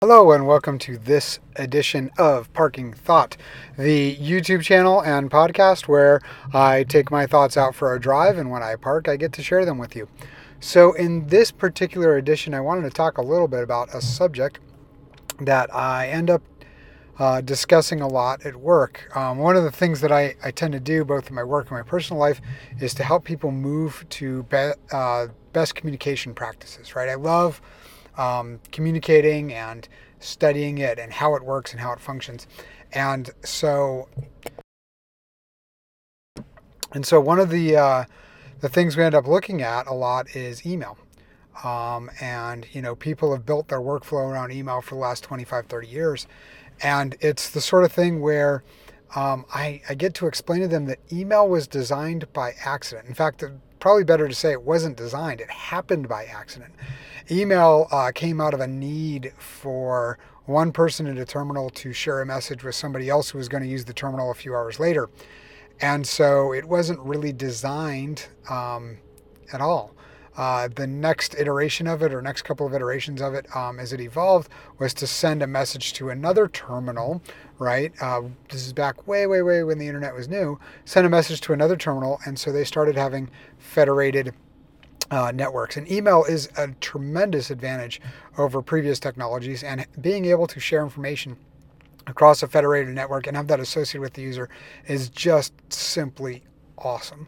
Hello and welcome to this edition of Parking Thought, the YouTube channel and podcast where I take my thoughts out for a drive, and when I park I get to share them with you. So in this particular edition I wanted to talk a little bit about a subject that I end up discussing a lot at work. One of the things that I tend to do both in my work and my personal life is to help people move to best communication practices, right? I love communicating and studying it and how it works and how it functions. And so one of the things we end up looking at a lot is email. And people have built their workflow around email for the last 25, 30 years. And it's the sort of thing where I get to explain to them that email was designed by accident. In fact, probably better to say it wasn't designed, it happened by accident. Email came out of a need for one person at a terminal to share a message with somebody else who was going to use the terminal a few hours later. And so it wasn't really designed at all. The next iteration of it, or next couple of iterations of it, as it evolved, was to send a message to another terminal, right? This is back way when the internet was new. Send a message to another terminal, and so they started having federated networks. And email is a tremendous advantage over previous technologies, and being able to share information across a federated network and have that associated with the user is just simply awesome.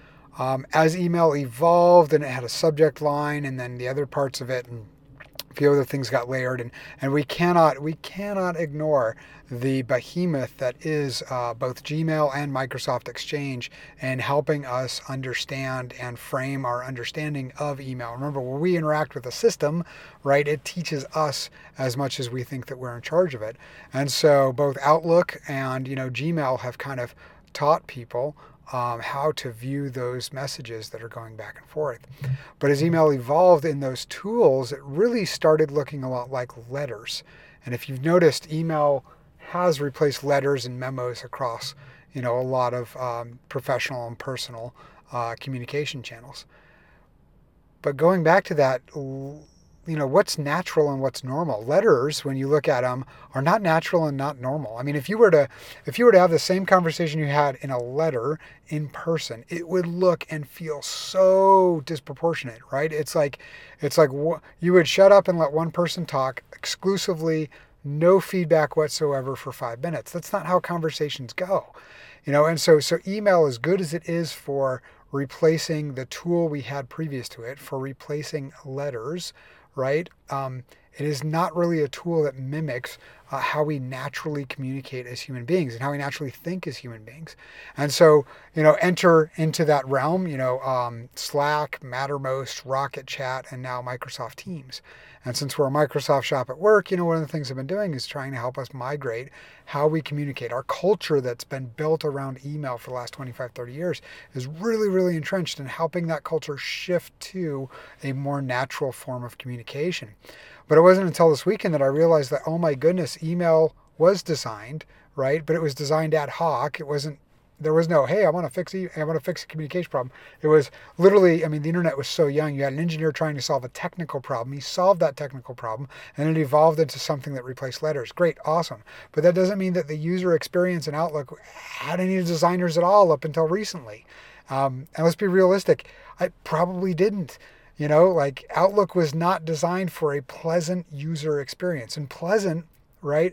As email evolved and it had a subject line and then the other parts of it and a few other things got layered, and we cannot ignore the behemoth that is both Gmail and Microsoft Exchange and helping us understand and frame our understanding of email. Remember, when we interact with a system, right, it teaches us as much as we think that we're in charge of it. And so both Outlook and Gmail have kind of taught people how to view those messages that are going back and forth. But as email evolved in those tools, it really started looking a lot like letters. And if you've noticed, email has replaced letters and memos across a lot of professional and personal communication channels. But going back to that, what's natural and what's normal? Letters, when you look at them, are not natural and not normal. I mean, if you were to have the same conversation you had in a letter in person, it would look and feel so disproportionate, right? It's like you would shut up and let one person talk exclusively, no feedback whatsoever for 5 minutes. That's not how conversations go. And so email, as good as it is for replacing the tool we had previous to it, for replacing letters, right? It is not really a tool that mimics how we naturally communicate as human beings and how we naturally think as human beings. And so, enter into that realm, Slack, Mattermost, Rocket Chat, and now Microsoft Teams. And since we're a Microsoft shop at work, one of the things I've been doing is trying to help us migrate how we communicate. Our culture that's been built around email for the last 25, 30 years is really entrenched in helping that culture shift to a more natural form of communication. But it wasn't until this weekend that I realized that, oh my goodness, email was designed, right? But it was designed ad hoc. There was no, hey, I want to fix a communication problem. It was literally, the internet was so young. You had an engineer trying to solve a technical problem. He solved that technical problem, and it evolved into something that replaced letters. Great, awesome. But that doesn't mean that the user experience in Outlook had any designers at all up until recently. And let's be realistic, I probably didn't. Outlook was not designed for a pleasant user experience. And pleasant, right,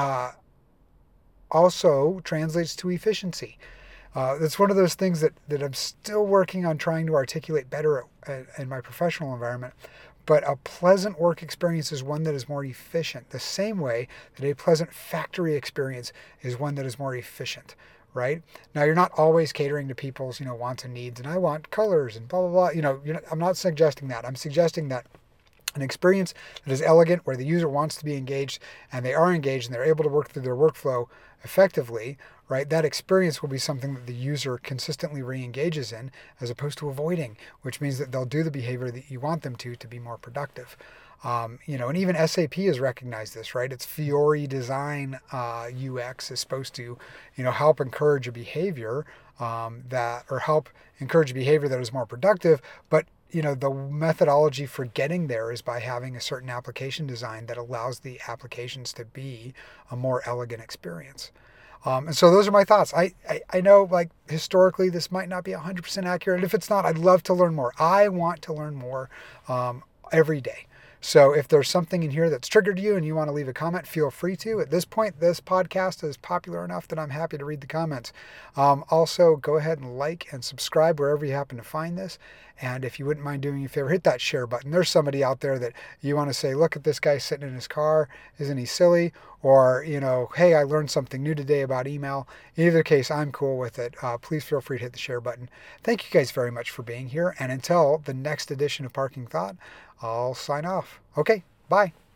also translates to efficiency. It's one of those things that I'm still working on trying to articulate better in my professional environment. But a pleasant work experience is one that is more efficient, the same way that a pleasant factory experience is one that is more efficient, right? Now, you're not always catering to people's, wants and needs, and I want colors and blah, blah, blah. I'm not suggesting that. I'm suggesting that an experience that is elegant, where the user wants to be engaged and they are engaged and they're able to work through their workflow effectively, right? That experience will be something that the user consistently re-engages in, as opposed to avoiding, which means that they'll do the behavior that you want them to be more productive. And even SAP has recognized this, right? Its Fiori design UX is supposed to, help encourage a behavior help encourage a behavior that is more productive, but the methodology for getting there is by having a certain application design that allows the applications to be a more elegant experience. And so those are my thoughts. I know, like, historically this might not be 100% accurate. If it's not, I'd love to learn more. I want to learn more every day. So if there's something in here that's triggered you and you want to leave a comment, feel free to. At this point, this podcast is popular enough that I'm happy to read the comments. Also, go ahead and like and subscribe wherever you happen to find this. And if you wouldn't mind doing me a favor, hit that share button. There's somebody out there that you want to say, look at this guy sitting in his car. Isn't he silly? Or, hey, I learned something new today about email. In either case, I'm cool with it. Please feel free to hit the share button. Thank you guys very much for being here. And until the next edition of Parking Thought, I'll sign off. Okay, bye.